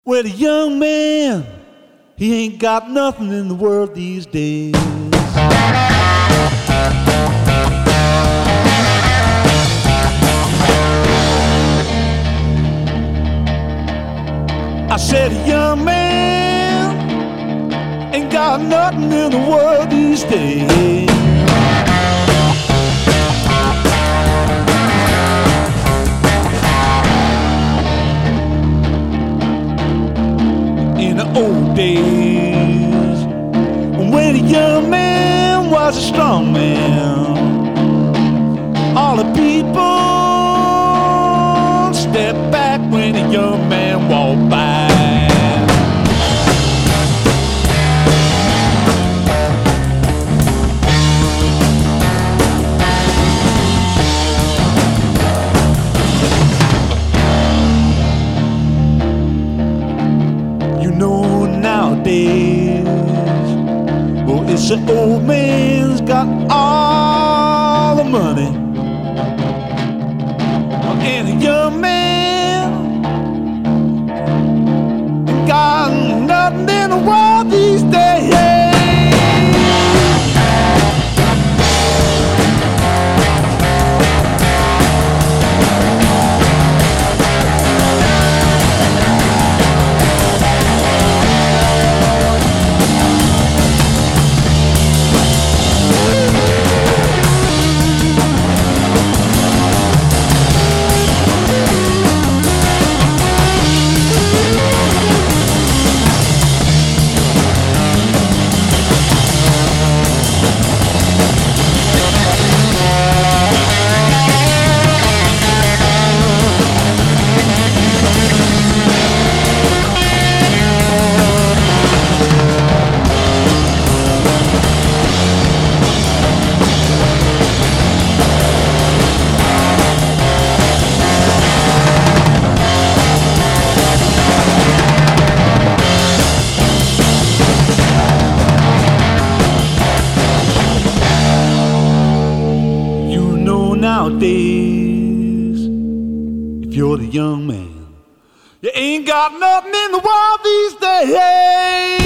Well, the young man, he ain't got nothing in the world these days. I said a young man ain't got nothing in the world these days. In the old days, when a young man was a strong man, all the people stepped back when a young man walked by. Nowadays, well, it's the old man's got all the money, and a young man ain't got nothing in the world these days. Nowadays, if you're the young man, you ain't got nothing in the world these days.